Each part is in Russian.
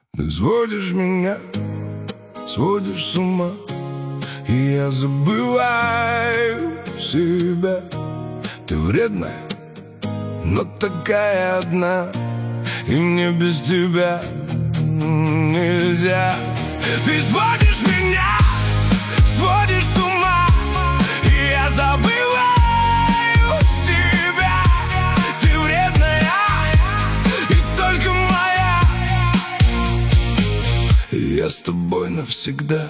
Ты сводишь меня, сводишь с ума, и я забываю себя. Ты вредная, но такая одна, и мне без тебя нельзя. Ты сводишь меня, сводишь с ума, и я забываю себя. Ты вредная и только моя, и я с тобой навсегда.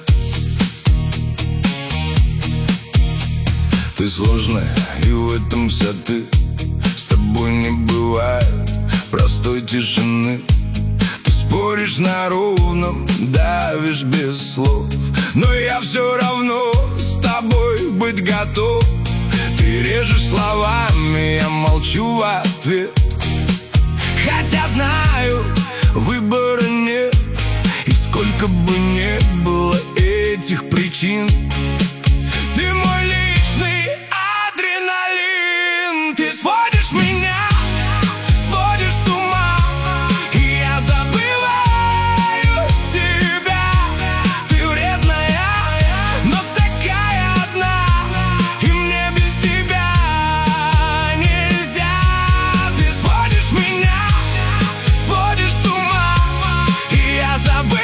Ты сложная, и в этом вся ты. С тобой не бывает простой тишины. Ты споришь на ровном, давишь без слов, но я все равно с тобой быть готов. Ты режешь словами, я молчу в ответ, хотя знаю, выбора нет. И сколько бы не было этих причин, ты мой личный адреналин. Ты сводишь меня, сводишь с ума, и я забываю себя. Ты вредная, но такая одна, и мне без тебя нельзя. Ты сводишь меня, сводишь с ума, и я забываю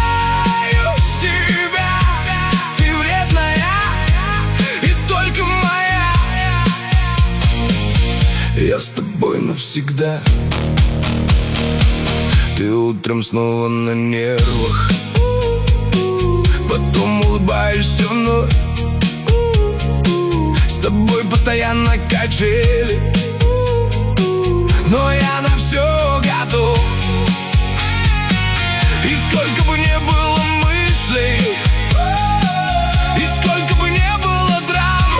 себя. Ты вредная и только моя, я с тобой навсегда. Ты утром снова на нервах, потом улыбаешься вновь. С тобой постоянно качели, но я на все готов. И сколько бы не было мыслей, и сколько бы не было драм,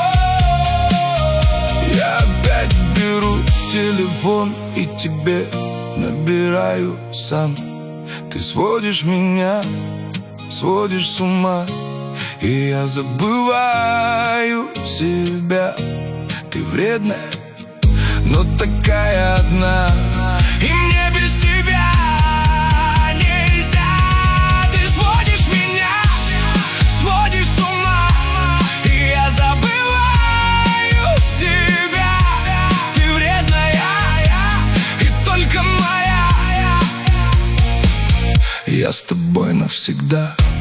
я опять беру телефон и тебе набираю сам. Ты сводишь меня, сводишь с ума, и я забываю себя. Ты вредная, но такая одна, и мне без тебя нельзя. Ты сводишь меня, сводишь с ума, и я забываю себя. Ты вредная и только моя, я с тобой навсегда.